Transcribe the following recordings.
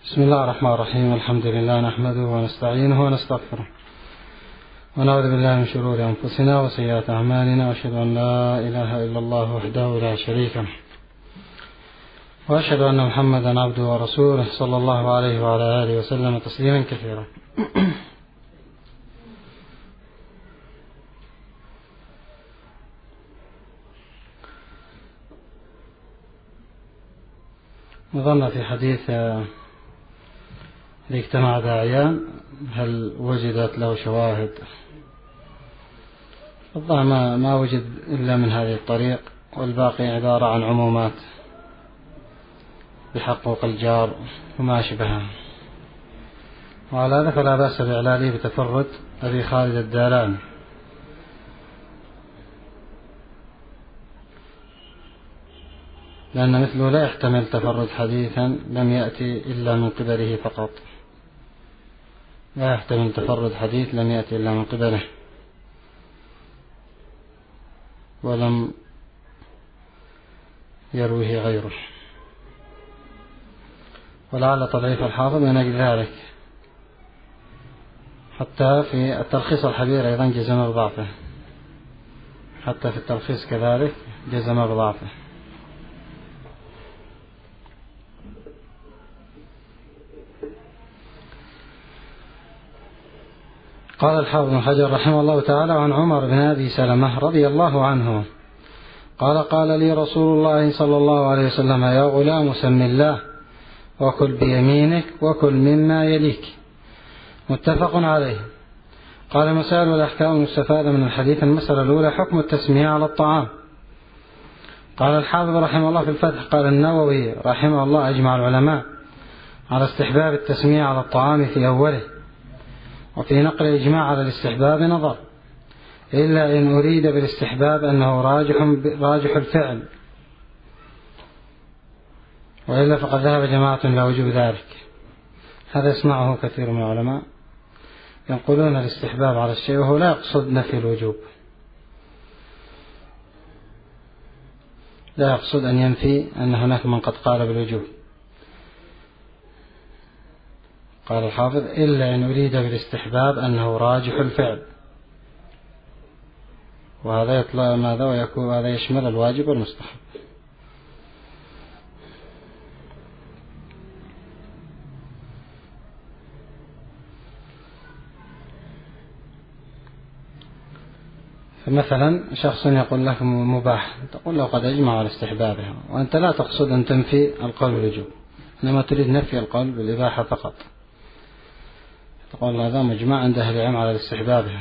بسم الله الرحمن الرحيم. الحمد لله نحمده ونستعينه ونستغفره ونعوذ بالله من شرور أنفسنا وسيئات أعمالنا، وأشهد أن لا إله إلا الله وحده لا شريك له، وأشهد أن محمدا عبده ورسوله صلى الله عليه وعلى آله وسلم تسليما كثيرا. نظرنا في حديث الاجتماع داعيان، هل وجدت له شواهد؟ الظاهر ما وجد إلا من هذه الطريق، والباقي عبارة عن عمومات بحقوق الجار وما شبهها. وعلى هذا فلا بأس بإعلاله بتفرد أبي خالد الداراني، لأن مثله لا يحتمل تفرد حديثا لم يأتي إلا من قبله فقط، لا يحتمل تفرد حديث لم يأتي إلا من قبله ولم يرويه غيره. ولعل تضعيف الحافظ من أجل ذلك، حتى في التلخيص الحبير أيضا جزم بضعفه، حتى في التلخيص كذلك جزم بضعفه. قال الحافظ بن حجر رحمه الله تعالى: عن عمر بن أبي سلمة رضي الله عنه قال: قال لي رسول الله صلى الله عليه وسلم: يا غلام سم الله وكل بيمينك وكل مما يليك. متفق عليه. قال: المسائل والأحكام المستفادة من الحديث: المسألة الأولى حكم التسمية على الطعام. قال الحافظ رحمه الله في الفتح: قال النووي رحمه الله: أجمع العلماء على استحباب التسمية على الطعام في أوله، وفي نقل الإجماع على الاستحباب نظر، إلا إن أريد بالاستحباب أنه راجح الفعل، وإلا فقد ذهب جماعة إلى وجوب ذلك. هذا يسمعه كثير من العلماء ينقلون الاستحباب على الشيء وهو لا يقصد نفي الوجوب، لا يقصد أن ينفي أن هناك من قد قال بالوجوب. قال الحافظ: إلا إن أريد بالاستحباب أنه راجح الفعل، وهذا يطلع ماذا ويكون هذا يشمل الواجب والمستحب. فمثلا شخص يقول لك مباح، تقول له قد أجمع على استحبابها، وأنت لا تقصد أن تنفي القول بالوجوب، إنما تريد نفي القول بالإباحة فقط. تقول هذا مجمع عند أهل العلم على استحبابها.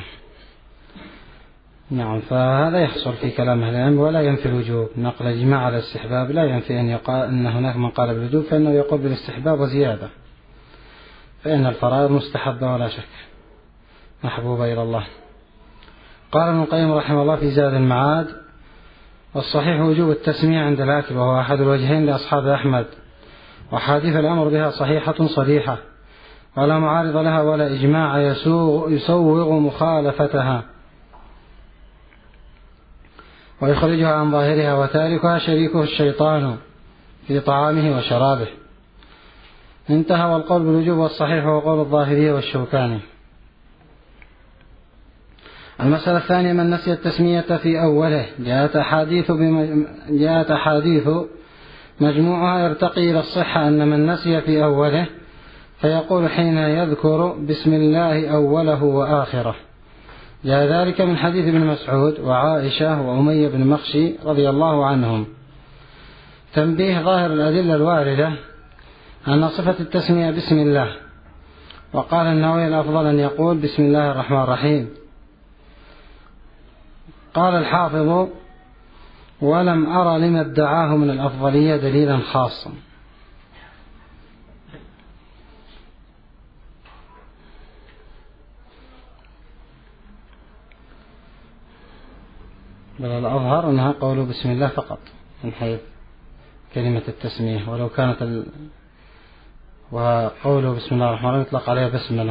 نعم، فهذا يحصل في كلام أهل العلم ولا ينفي الوجوب. نقل الإجماع على الاستحباب لا ينفي أن يقال أن هناك من قال بالوجوب، فإنه يقول بالاستحباب وزيادة، فإن الفرائض مستحبة ولا شك محبوبة إلى الله. قال ابن القيم رحمه الله في زاد المعاد: والصحيح وجوب التسمية عند الأكل، وهو أحد الوجهين لأصحاب أحمد، وحادث الأمر بها صحيحة صريحة ولا معارض لها ولا إجماع يسوغ مخالفتها ويخرجها عن ظاهرها، وتاركها شريكه الشيطان في طعامه وشرابه. انتهى. والقول بالوجوب والصحيح هو قول الظاهرية والشوكاني. المسألة الثانية: من نسي التسمية في أوله. جاءت أحاديث مجموعها يرتقي إلى الصحة أن من نسي في أوله فيقول حين يذكر بسم الله أوله وآخره. جاء ذلك من حديث ابن مسعود وعائشة وأمية بن مخشي رضي الله عنهم. تنبيه: ظاهر الأدلة الواردة أن صفة التسمية بسم الله، وقال النووي: الأفضل أن يقول بسم الله الرحمن الرحيم. قال الحافظ: ولم أرى لما ادعاه من الأفضلية دليلا خاصا. بل الأظهر أنها قول بسم الله فقط من حيث كلمة التسمية، ولو كانت وقوله بسم الله الرحمن الرحيم يطلق عليها بسملة.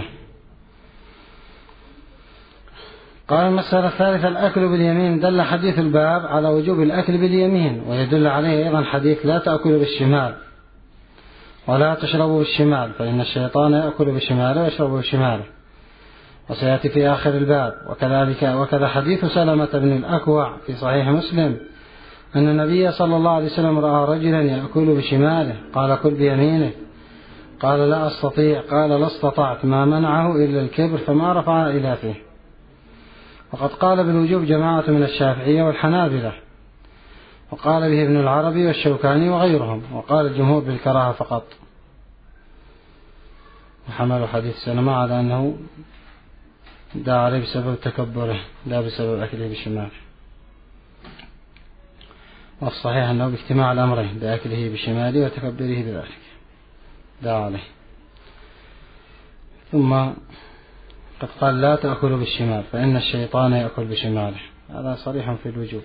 قال المسألة الثالثة: الأكل باليمين. دل حديث الباب على وجوب الأكل باليمين، ويدل عليه أيضا حديث لا تأكل بالشمال. ولا تشربوا بالشمال فإن الشيطان يأكل بشماله ويشرب بشماله. وسيأتي في آخر الباب. وكذا حديث سلمة بن الأكوع في صحيح مسلم أن النبي صلى الله عليه وسلم رأى رجلا يأكل بشماله قال كل بيمينه قال لا أستطيع قال لا استطعت ما منعه إلا الكبر فما رفع إلى فيه. وقد قال بالوجوب جماعة من الشافعية والحنابلة وقال به ابن العربي والشوكاني وغيرهم وقال الجمهور بالكراهة فقط. وحملوا حديث سلمة على أنه دعا عليه بسبب تكبره لا بسبب أكله بالشمال. والصحيح أنه باجتماع الأمرين بأكله بشماله وتكبره بذلك دعا عليه. ثم قد قال لا تأكلوا بالشمال فإن الشيطان يأكل بشماله. هذا صريح في الوجوب.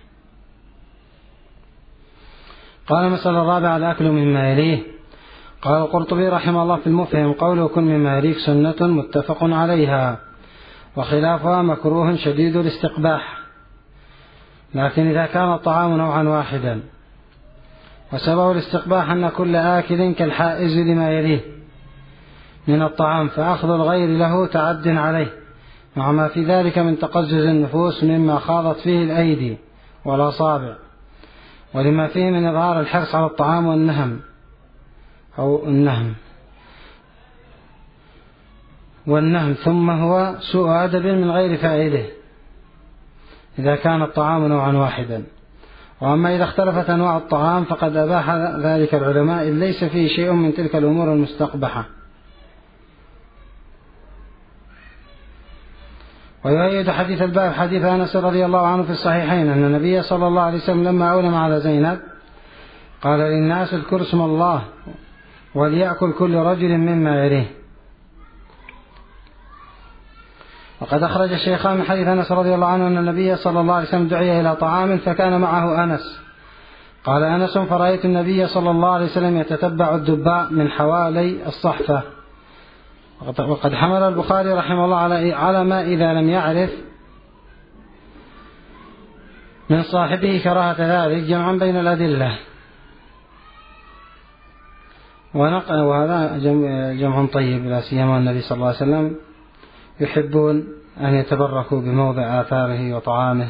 قال مسألة الرابعة الأكل مما يليه. قال القرطبي رحمه الله في المفهم قوله كن مما يليك سنة متفق عليها وخلافها مكروه شديد الاستقباح، لكن إذا كان الطعام نوعا واحدا. وسبب الاستقباح أن كل آكل كالحائز لما يليه من الطعام فأخذ الغير له تعد عليه مع ما في ذلك من تقزز النفوس مما خاضت فيه الأيدي والأصابع ولما فيه من إظهار الحرص على الطعام والنهم أو النهم ثم هو سوء أدب من غير فائدة إذا كان الطعام نوعا واحدا. وأما إذا اختلفت أنواع الطعام فقد أباح ذلك العلماء إن ليس فيه شيء من تلك الأمور المستقبحة. ويؤيد حديث الباب حديث أنس رضي الله عنه في الصحيحين أن النبي صلى الله عليه وسلم لما أولم على زينب قال للناس اذكروا اسم الله وليأكل كل رجل مما يليه. وقد أخرج الشيخان من حديث أنس رضي الله عنه أن النبي صلى الله عليه وسلم دعي إلى طعام فكان معه أنس. قال أنس فرأيت النبي صلى الله عليه وسلم يتتبع الدباء من حوالي الصحفة. وقد حمل البخاري رحمه الله على ما إذا لم يعرف من صاحبه كراهة ذلك جمعا بين الأدلة. وهذا جمع طيب لا سيما النبي صلى الله عليه وسلم يحبون أن يتبركوا بموضع آثاره وطعامه.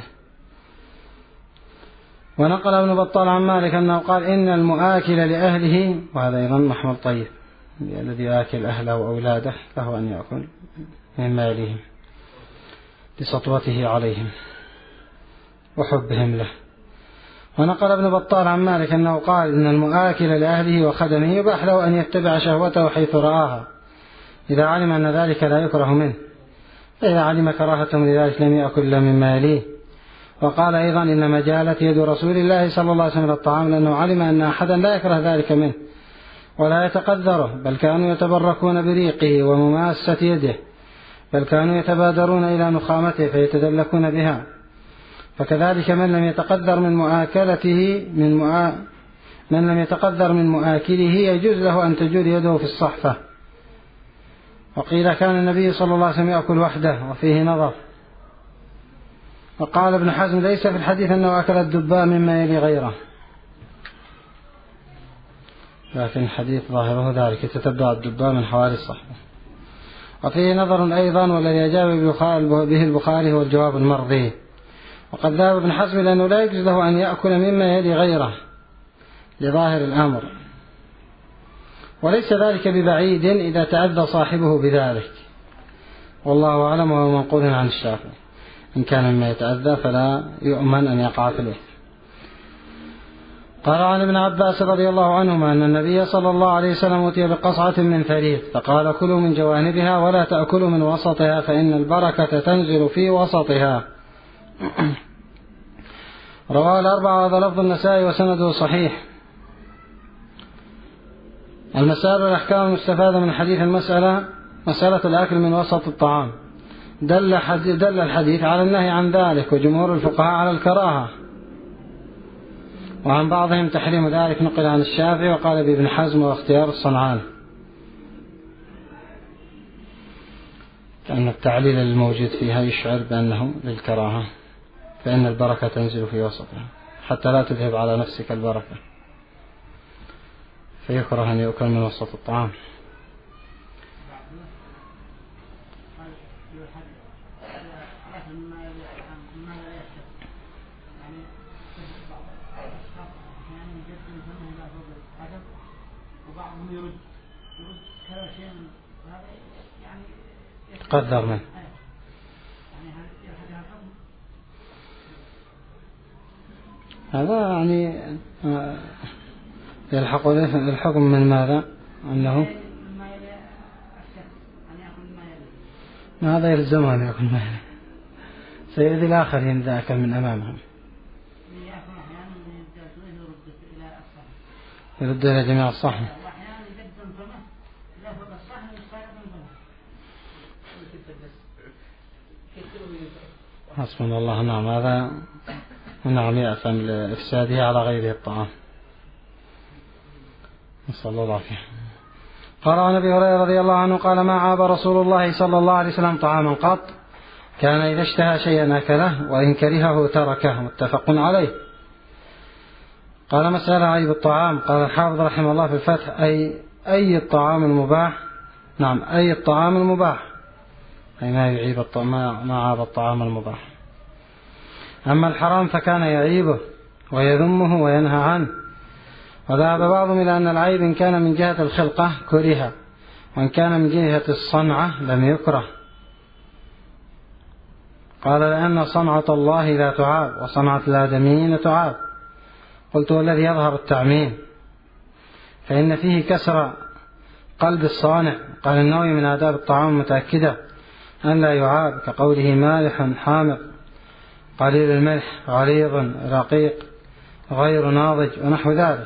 ونقل ابن بطال عن مالك أنه قال إن المؤاكل لأهله، وهذا أيضا محمل طيب، الذي يأكل أهله وأولاده له أن يأكل مما يليهم لسطوته عليهم وحبهم له. ونقل ابن بطال عن مالك أنه قال إن المؤاكل لأهله وخدمه يباح له أن يتبع شهوته حيث رآها إذا علم أن ذلك لا يكره منه، فإذا علم كراهتهم لذلك لم يأكل إلا مما يليه. وقال أيضا إن مجالت يد رسول الله صلى الله عليه وسلم الطعام لأنه علم أن أحدا لا يكره ذلك منه ولا يتقدره، بل كانوا يتبركون بريقه ومماسة يده، بل كانوا يتبادرون إلى نخامته فيتدلكون بها. فكذلك من لم يتقدر من مؤاكله يجوز له أن تجود يده في الصحفة. وقيل كان النبي صلى الله عليه وسلم يأكل وحده وفيه نظر. وقال ابن حزم ليس في الحديث أنه أكل الدباء مما يلي غيره، لكن الحديث ظاهره ذلك يتتبع الدباء من حوالي الصحفة. وفيه نظر أيضا والذي أجاب به البخاري هو الجواب المرضي. وقد ذهب ابن حزم لأنه لا يجوز له أن يأكل مما يلي غيره لظاهر الأمر، وليس ذلك ببعيد إذا تعدى صاحبه بذلك، والله أعلم. وهو منقول عن الشافعي إن كان مما يتأذى فلا يؤمن أن يقع في الإثم. قال عن ابن عباس رضي الله عنهما أن النبي صلى الله عليه وسلم أتي بقصعة من ثريد فقال كلوا من جوانبها ولا تأكلوا من وسطها فإن البركة تنزل في وسطها. رواه الأربعة وهذا لفظ النسائي وسنده صحيح. المسائل والأحكام المستفادة من حديث مسألة الأكل من وسط الطعام. دل الحديث على النهي عن ذلك، وجمهور الفقهاء على الكراهة، وعن بعضهم تحريم ذلك نقل عن الشافعي وقال بابن حزم واختيار الصنعاني، كأن التعليل الموجود فيها يشعر بأنه للكراهة، فإن البركة تنزل في وسطها حتى لا تذهب على نفسك البركة. فيكره أن يؤكل من وسط الطعام. قدر منه. هذا يعني يلحق الحكم من ماذا؟ أنه هذا يلزمه أن يكون ماذا سيأتي الآخرين إذا أكل من أمامهم يرد إلى جميع الصحن. حسبنا الله. نعم هذا نعم يأثم لإفساده على غيره الطعام. نسأل الله العافية. قال عن أبي هريرة رضي الله عنه قال ما عاب رسول الله صلى الله عليه وسلم طعاما قط كان إذا اشتهى شيئا أكله وإن كرهه تركه. متفق عليه. قال مسألة عيب الطعام. قال الحافظ رحمه الله في الفتح أي الطعام المباح. نعم أي الطعام المباح أي ما عاب الطعام المباح. أما الحرام فكان يعيبه ويذمه وينهى عنه. وذهب بعضهم إلى أن العيب إن كان من جهة الخلقة كره وإن كان من جهة الصنعة لم يكره. قال لأن صنعة الله لا تعاب وصنعة الآدميين تعاب. قلت والذي يظهر التعميم فإن فيه كسر قلب الصانع. قال النووي من آداب الطعام متأكدة أن لا يعاب كقوله مالح حامض قليل الملح غليظ رقيق غير ناضج ونحو ذلك.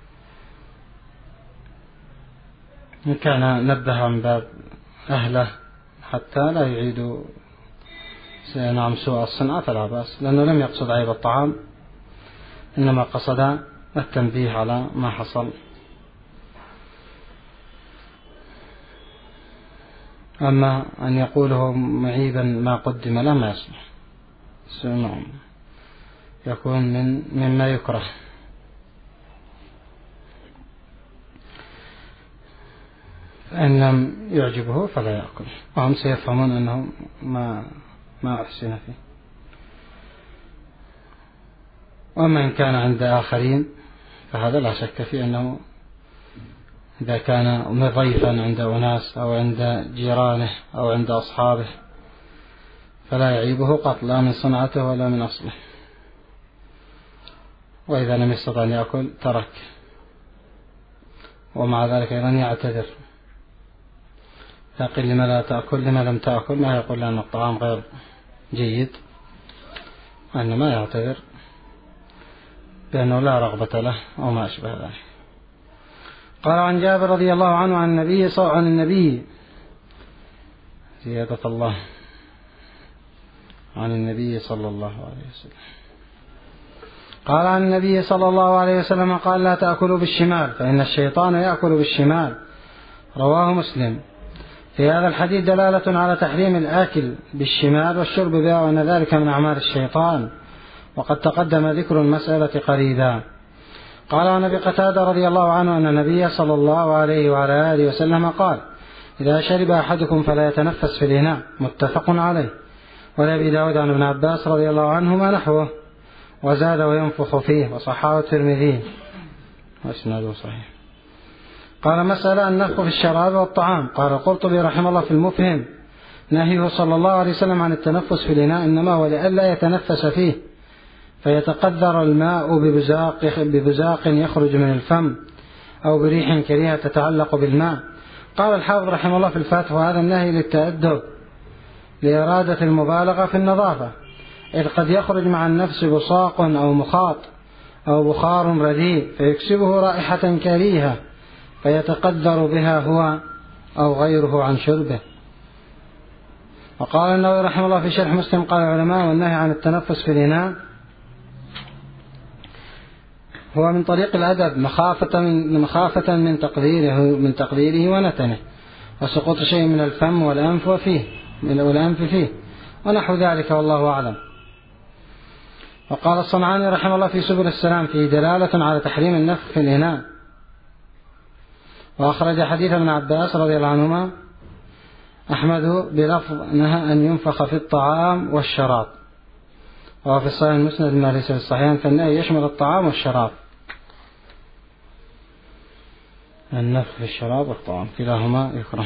إن كان نبه عن باب أهله حتى لا يعيدوا نعم سوء الصنعة فلا بأس لأنه لم يقصد عيب الطعام إنما قصد التنبيه على ما حصل. أما أن يقوله معيبا ما قدم له ما يصلح. نعم يكون مما يكره. فإن لم يعجبه فلا يأكل وهم سيفهمون أنه ما أحسن فيه. وأما إن كان عند آخرين فهذا لا شك فيه أنه إذا كان مضيفا عند أناس أو عند جيرانه أو عند أصحابه فلا يعيبه قط لا من صنعته ولا من أصله. وإذا لم يستطع أن يأكل ترك ومع ذلك أيضا يعتذر يقول لما لا تأكل لما لم تأكل ما يقول لأن الطعام غير جيد وإنما يعتذر بأنه لا رغبة له أو ما أشبه ذلك. قال عن جابر رضي الله عنه عن النبي زيادة الله عن النبي صلى الله عليه وسلم قال عن النبي صلى الله عليه وسلم قال لا تأكلوا بالشمال فإن الشيطان يأكل بالشمال. رواه مسلم. في هذا الحديث دلالة على تحريم الآكل بالشمال والشرب بها وأن ذلك من أعمال الشيطان وقد تقدم ذكر المسألة قريبا. قال عن أبي قتادة رضي الله عنه أن النبي صلى الله عليه وعلى آله وسلم قال إذا شرب أحدكم فلا يتنفس في الإناء. متفق عليه. ولأبي داود عن ابن عباس رضي الله عنهما نحوه وزاد وينفخ فيه وصححه الترمذي وإسناده صحيح. قال مسألة النفخ في الشراب والطعام. قال القرطبي رحمه الله في المفهم نهيه صلى الله عليه وسلم عن التنفس في الإناء إنما هو لئلا يتنفس فيه فيتقذر الماء ببزاق يخرج من الفم أو بريح كريهة تتعلق بالماء. قال الحافظ رحمه الله في الفتح وهذا النهي للتأدب لإرادة المبالغة في النظافة إذ قد يخرج مع النفس بصاق أو مخاط أو بخار رديء فيكسبه رائحة كريهة فيتقدر بها هو أو غيره عن شربه. وقال النووي رحمه الله في شرح مسلم قال العلماء والنهي عن التنفس في الإناء هو من طريق الأدب مخافة من تقديره ونتنه وسقوط شيء من الفم والأنف فيه ونحو ذلك والله أعلم. وقال الصنعاني رحمه الله في سبل السلام فيه دلالة على تحريم النفخ في الإناء وأخرج حديث ابن عباس رضي الله عنهما أحمد بلفظ نهى أن ينفخ في الطعام والشراب، وفي الصحيح المسند ما ليس في الصحيحين فالنهي يشمل الطعام والشراب، النفخ في الشراب والطعام كلاهما يكره.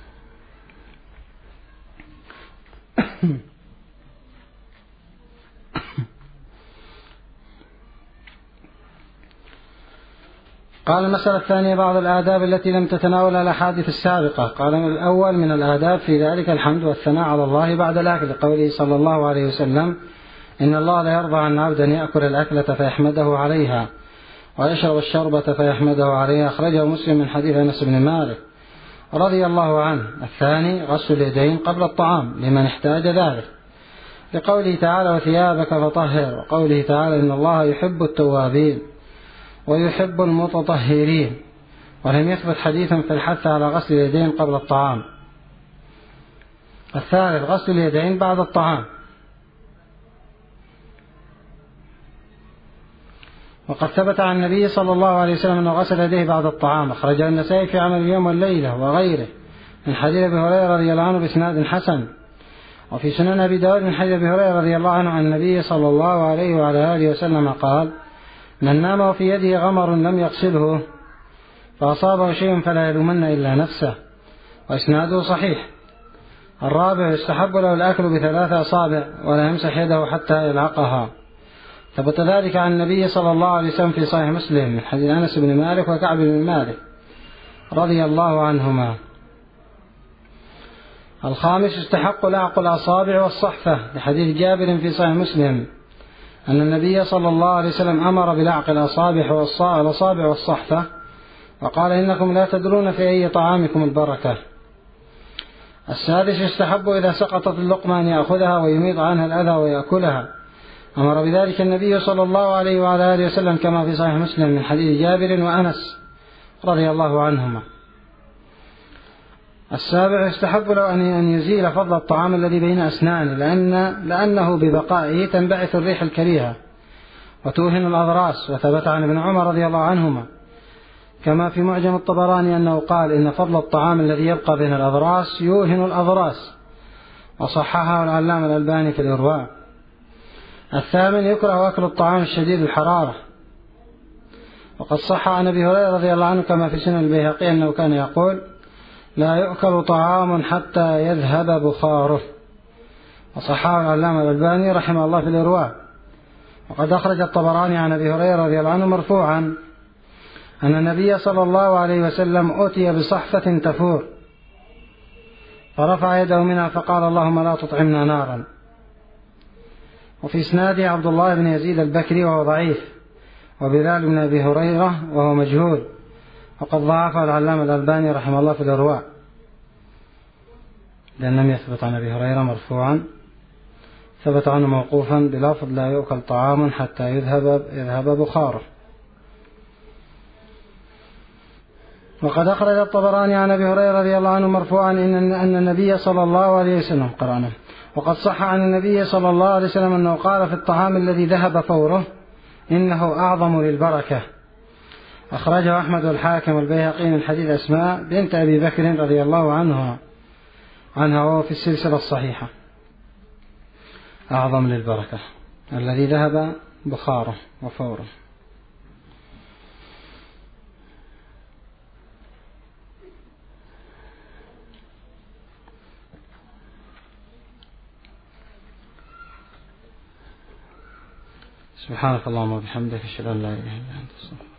قال المسألة الثانية بعض الآداب التي لم تتناولها الأحاديث السابقة. قال الأول من الآداب في ذلك الحمد والثناء على الله بعد الأكل، قوله صلى الله عليه وسلم إن الله لا يرضى عن عبد أن يأكل الأكلة فيحمده عليها ويشرب الشربة فيحمده عليها، أخرجه مسلم من حديث أنس بن مالك رضي الله عنه. الثاني غسل اليدين قبل الطعام لمن احتاج ذلك، لقوله تعالى وثيابك فطهر، وقوله تعالى إن الله يحب التوابين ويحب المتطهرين، ولم يثبت حديث في الحث على غسل اليدين قبل الطعام. الثالث غسل اليدين بعد الطعام، وقد ثبت عن النبي صلى الله عليه وسلم أنه غسل يديه بعد الطعام، أخرجه النسائي في عمل اليوم والليلة وغيره من حديث أبي هريرة رضي الله عنه بإسناد حسن، وفي سنن أبي داود من حديث أبي هريرة رضي الله عنه عن النبي صلى الله عليه وعلى آله وسلم قال من نام وفي يده غمر لم يغسله فأصابه شيء فلا يلومن إلا نفسه، وإسناده صحيح. الرابع يستحب له الأكل ب3 أصابع ولا يمسح يده حتى يلعقها، ثبت ذلك عن النبي صلى الله عليه وسلم في صحيح مسلم من حديث أنس بن مالك وكعب بن مالك رضي الله عنهما. الخامس يستحق لعق الأصابع والصحفة، لحديث جابر في صحيح مسلم أن النبي صلى الله عليه وسلم أمر بلعق الأصابع والصحفة، وقال إنكم لا تدرون في أي طعامكم البركة. السادس يستحب إذا سقطت اللقمة أن يأخذها ويميط عنها الأذى ويأكلها، أمر بذلك النبي صلى الله عليه وعلى آله وسلم كما في صحيح مسلم من حديث جابر وأنس رضي الله عنهما. السابع يستحب له أن يزيل فضل الطعام الذي بين أسنانه، لأنه ببقائه تنبعث الريح الكريهة وتوهن الأضراس، وثبت عن ابن عمر رضي الله عنهما كما في معجم الطبراني أنه قال إن فضل الطعام الذي يبقى بين الأضراس يوهن الأضراس، وصححه العلامة الألباني في الإرواء. الثامن يكره أكل الطعام الشديد الحرارة، وقد صح عن أبي هريرة رضي الله عنه كما في سنن البيهقي أنه كان يقول لا يؤكل طعام حتى يذهب بخاره، وصححه العلامة الألباني رحمه الله في الإرواء. وقد أخرج الطبراني عن أبي هريرة رضي الله عنه مرفوعا أن النبي صلى الله عليه وسلم أتي بصحفة تفور فرفع يده منها فقال اللهم لا تطعمنا نارا. وفي إسناده عبد الله بن يزيد البكري وهو ضعيف، وبلال بن أبي هريرة وهو مجهول، وقد ضعفه العلامة الألباني رحمه الله في الإرواء، لأن لم يثبت عن أبي هريرة مرفوعا، ثبت عنه موقوفا بلفظ لا يؤكل طعام حتى يذهب بخاره. وقد أخرج الطبراني عن أبي هريرة رضي الله عنه مرفوعا أن النبي صلى الله عليه وسلم قرأنا، وقد صح عن النبي صلى الله عليه وسلم أنه قال في الطعام الذي ذهب فوره إنه أعظم للبركة، أخرجه أحمد والحاكم والبيهقي من حديث أسماء بنت أبي بكر رضي الله عنها وهو في السلسلة الصحيحة. أعظم للبركة الذي ذهب بخاره وفوره. سبحانك اللهم وبحمدك أشهد أن لا إله إلا أنت.